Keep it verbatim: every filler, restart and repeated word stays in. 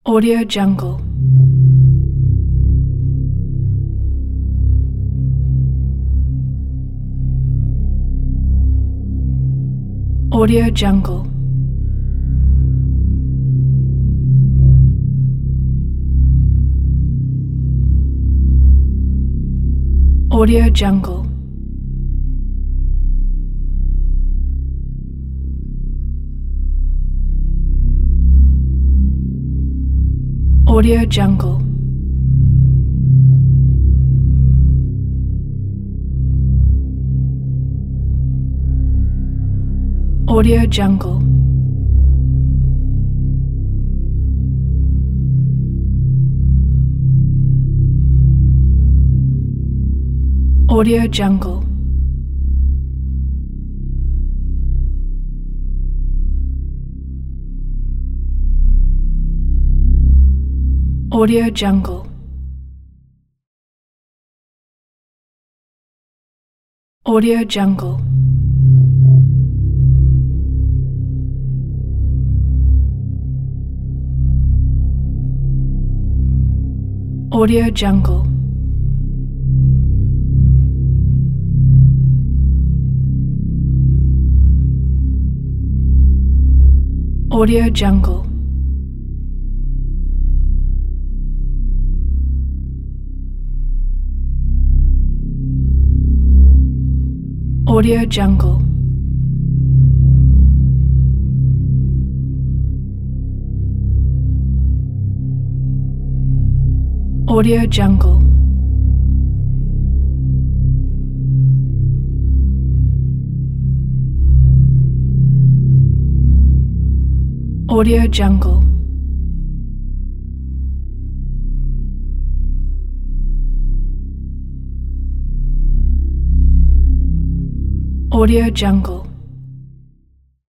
Audio Jungle. Audio Jungle. Audio Jungle. Audio Jungle. Audio Jungle. Audio Jungle. Audio Jungle. Audio Jungle. Audio Jungle. Audio Jungle. Audio Jungle. Audio Jungle. Audio Jungle. Audio Jungle.